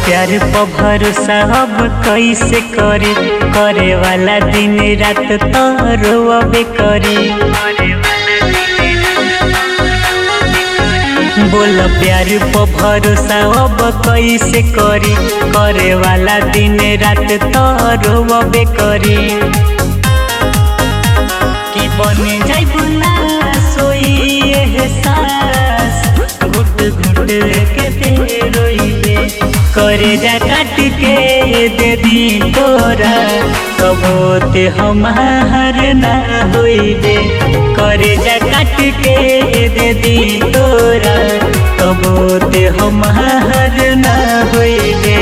प्यार पर भरोसा अब कैसे करी, करे वाला दिन रात तो रोवे करी। बोल प्यार पर भरोसा अब कैसे करी, करे वाला दिन रात तो रोवे करी। कि बन जाई बुला सोई एहसास, घुट घुट के रोइबे। करे जा काट के दे दी तोरा, कबो ते हमार ना होइबे। करे जा काट के दे दी तोरा, कबो ते हमार ना होइबे।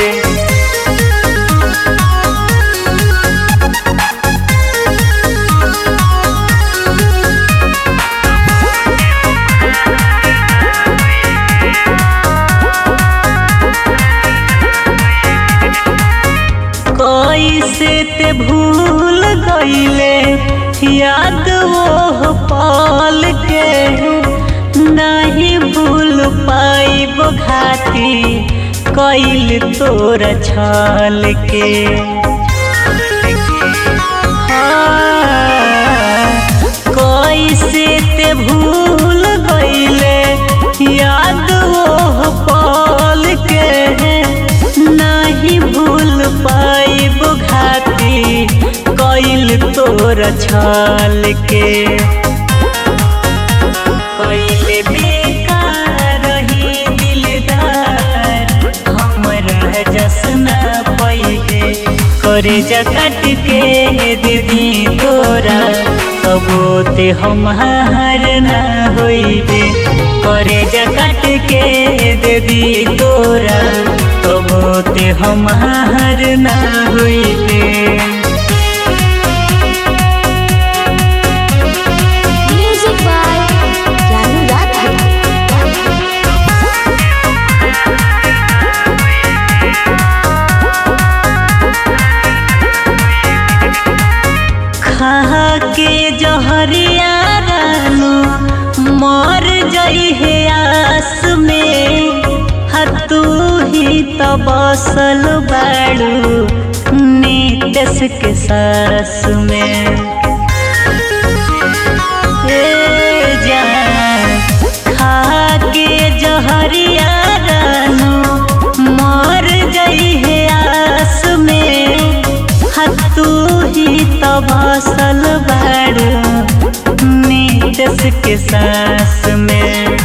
कैसे ते भूल गईले याद वो पल के, नहीं भूल पाई वो घाटी कैल तोरा छल के। कैसे ते भूल गईले याद वो पल के, नहीं भूल पाई बुघाती कैल तोरा छल के। कैले बेकार रही दिलदार, हमरा जसना पैगे। करे जा काट के दीदी तोरा, कबो ते हमार ना होइबे। करे जा काट के दीदी तोरा, कबो ते हमार ना होइबे। म्यूजिक बाय जानू राधा। खा के जहरिया रानू मर जई है आस में, तू ही तो बसल बाड़ू नीतस के सास में। खा के जहरिया रानू मर जई है आस में, तू ही तो बसल बाड़ू नीतस के सास में।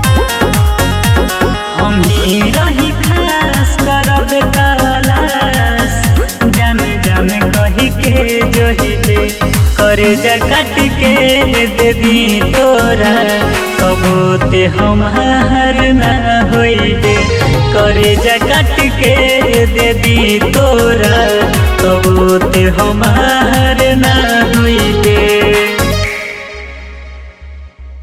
हम ही रही खास करब कलास, जान जान कही के जोहिबे। करे जा काट के दे दी तोरा, कबो ते हमार ना होइबे। करे जा काट के दे दी तोरा, कबो ते हमार ना होइबे।